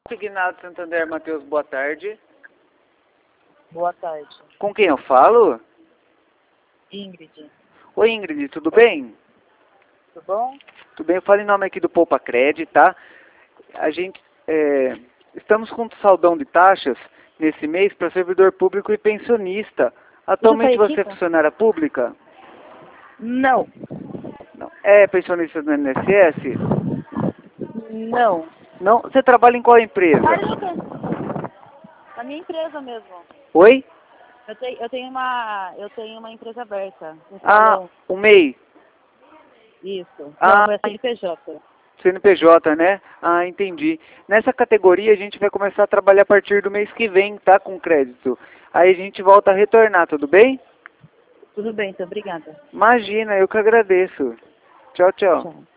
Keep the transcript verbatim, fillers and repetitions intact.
Signado Santander, Matheus, boa tarde. Boa tarde. Com quem eu falo? Ingrid. Oi, Ingrid, tudo bem? Tudo bom? Tudo bem, eu falo em nome aqui do Poupa Cred, tá? A gente, é, estamos com saldão de taxas nesse mês para servidor público e pensionista. Atualmente você é funcionária pública? Não. Não. É pensionista do I N S S? Não. Não? Você trabalha em qual empresa? Na minha empresa mesmo. Oi? Eu tenho, eu tenho uma, eu tenho uma empresa aberta. Um Ah, salão. o M E I. Isso. Ah, Não, é C N P J. C N P J, né? Ah, entendi. Nessa categoria a gente vai começar a trabalhar a partir do mês que vem, tá? Com crédito. Aí a gente volta a retornar, tudo bem? Tudo bem, então, obrigada. Imagina, eu que agradeço. Tchau, tchau. Tchau.